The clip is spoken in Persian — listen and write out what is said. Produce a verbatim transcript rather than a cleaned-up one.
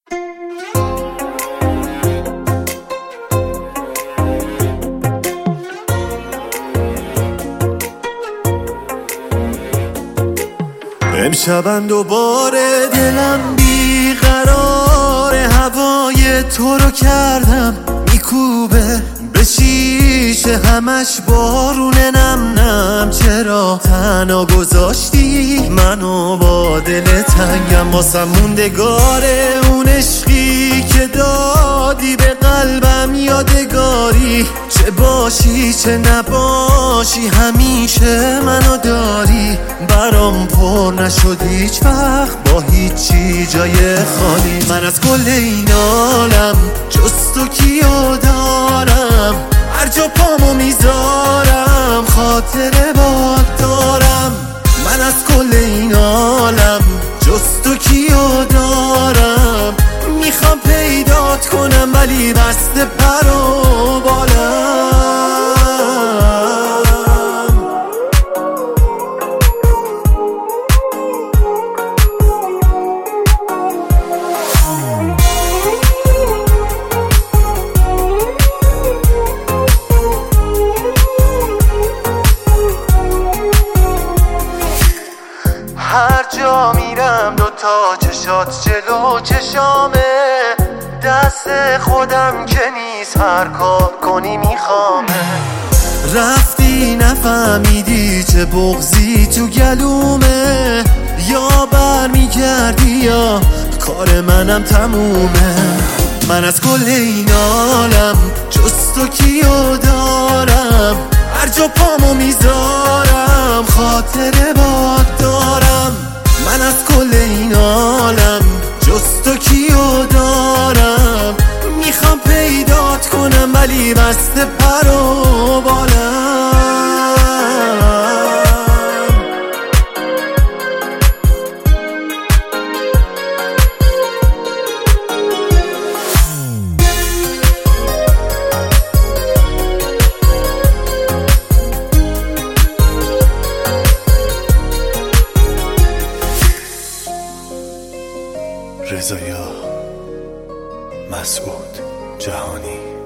امشبن دوباره دلم بیقرار، هوای تو رو کردم میکوبه به شیشه، همش بارونه نم نم. چرا تنها گذاشتی منو با دل تنگم؟ واسم موندگاره اون عشقی که دادی به قلبم، یادگاری. چه باشی چه نباشی همیشه منو داری. برام پر نشد هیچ وقت با هیچی جای خالی. من از کل این عالم جز تو کیو دارم؟ هر جا پامو میذارم خاطره باد دارم. من از کل این عالم جز تو کیو دارم؟ میخوام پیدات کنم ولی بسته پر و بالم. هر جا میرم دوتا چشات جلو چشامه، دست خودم که نیست هر کار کنی میخوامه. رفتی نفهمیدی چه بغضی تو گلومه، یا برمیگردی یا کار منم تمومه. من از کل این عالم جز تو کیو دارم؟ هر جا پامو میذارم خاطره باد دارم. من از کل این عالم جز تو کیو دارم؟ میخوام پیدات کنم ولی بسته پر و بالم. رضا مسعود جهانی.